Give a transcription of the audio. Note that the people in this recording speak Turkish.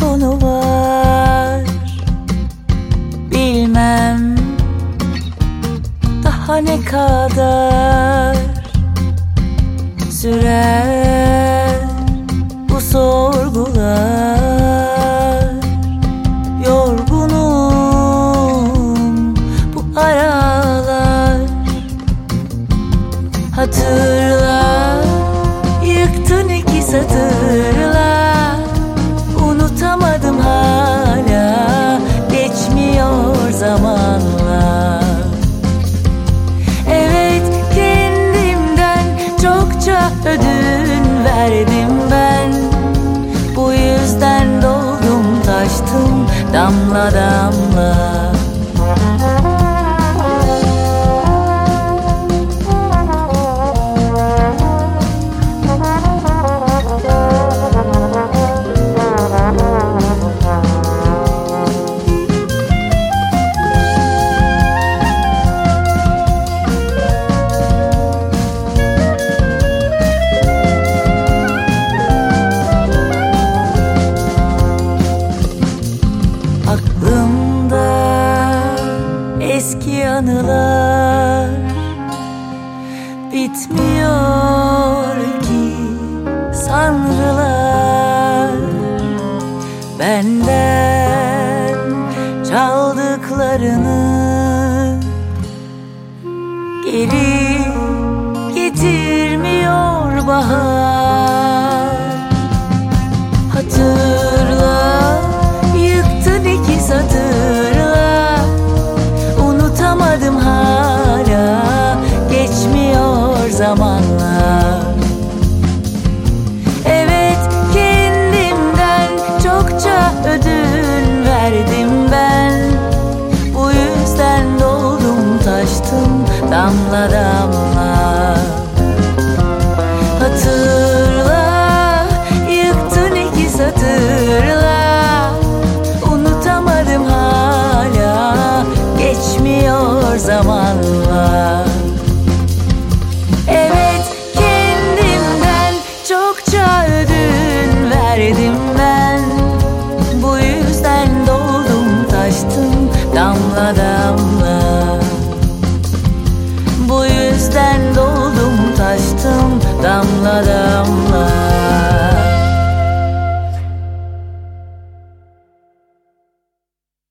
konu var. Bilmem daha ne kadar sürer bu sorgular. Yorgunum bu aralar. Hatırla, yıktın iki satırla. Unutamadım hala, geçmiyor zamanla. Evet, kendimden çokça ödün verdim ben. Bu yüzden doldum taştım damla damla. Aklımda eski anılar bitmiyor ki sanrılar. Benden çaldıklarını geri getirmiyor bahar. Hatır